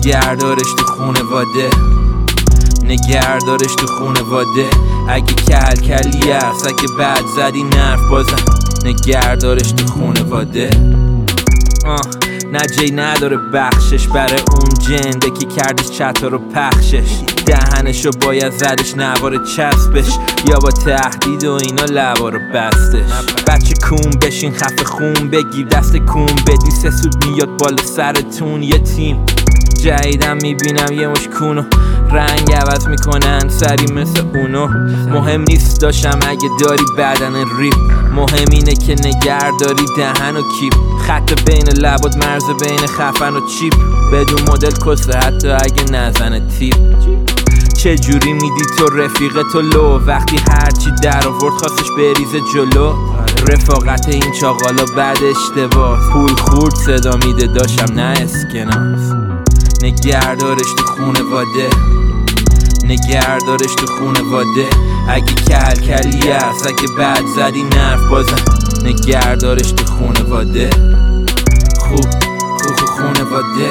نگهدارش تو خونواده، نگهدارش تو خونواده. اگه کلی هست، اگه بد زدی نرف بازم نگهدارش تو خونواده. نه جی نداره بخشش برای اون جنده که کردش چطور رو پخشش. دهنشو باید زدش نوار چسبش، یا با تهدید و اینا لبا رو بستش. بچه کون بشین خفه خون بگیر دست کون بدی، 3 سود میاد بالا سرتون. یه تیم جدیدم میبینم یه مش کونو رنگ عوض میکنن سری مثل اونو. مهم نیست داشتم اگه داری بدن ریپ، مهم اینه که نگهداری دهن و کیپ. خط بین لبات مرز بین خفن و چیپ، بدون مدل کسه حتی اگه نزنه تیپ. چه جوری میدی تو رفیق تو لو، وقتی هرچی در آورد خواستش بریزه جلو. رفاقت این چاقالا بد اشتباه، پول خورد صدا میده داشتم نه اسکناس. نگهدارش تو خونواده، نگهدارش تو خونواده. اگه کلی هست، اگه بد زدی نرف بازم نگهدارش تو خونواده. خوب خونواده،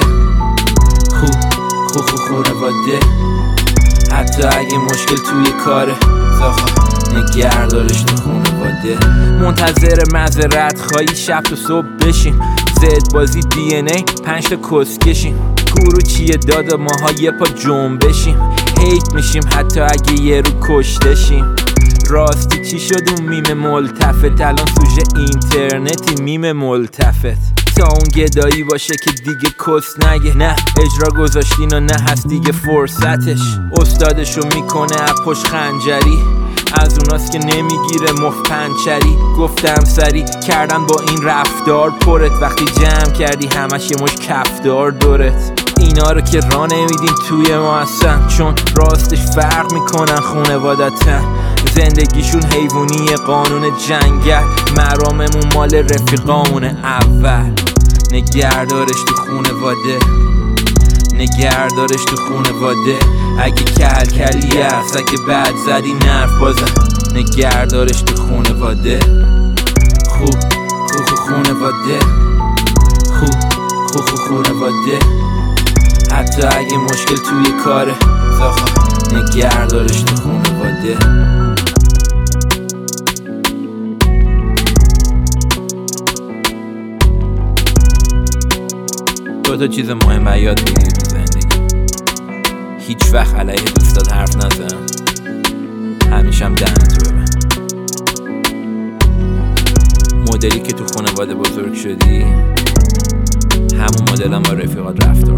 خوب خونواده. حتی اگه مشکل توی کاره زاخا نگهدارش تو خونواده. منتظر معذرت خواهی شب تا صبح بشین، زد بازی DNA 5 تا کس کشیم. گورو چیه دادا ماها یه پا جنبشیم، هیت میشیم حتی اگه یه رو کشتشیم. راستی چی شد اون میم ملتفت، الان سوژه اینترنتی میم ملتفت. تا اون گدایی باشه که دیگه کس نگه، نه اجرا گذاشتین و نه هست دیگه فرصتش. استادشو میکنه اپوش خنجری، از اوناست که نمیگیره مفت پنچری. گفتم سری کردن با این رفتار پرت، وقتی جمع کردی همش یه مش کفدار دورت. اینا رو که راه نمیدیم توی ما اصلا، چون راستش فرق میکنن خونوادتن. زندگیشون حیوانیه قانون جنگل، مراممون مال رفیقامونه اول. نگهدارش تو خونواده، نگهدارش تو خونواده. اگه کلی هست، اگه بد زدی نرف بازم نگهدارش تو خونواده. خوب خونواده، خوب خونواده. حتی اگه مشکل توی کاره زاخا نگهدارش تو خونواده. دو چیز مهم یاد بگیری تو زندگی: هیچ وقت علیه دوستات حرف نزن، همیشه هم دهنتو ببند. مدلی که تو خانواده بزرگ شدی همون مدل هم با رفیقات رفتار